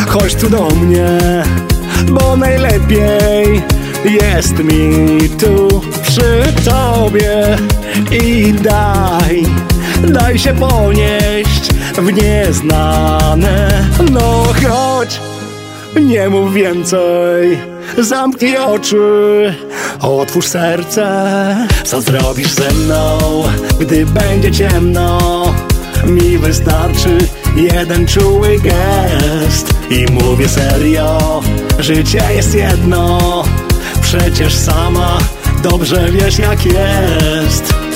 chodź tu do mnie, bo najlepiej jest mi tu przy tobie. I daj się ponieść w nieznane. No chodź, nie mów więcej, zamknij oczy, otwórz serce. Co zrobisz ze mną, gdy będzie ciemno? Mi wystarczy jeden czuły gest. I mówię serio, życie jest jedno, przecież sama dobrze wiesz jak jest.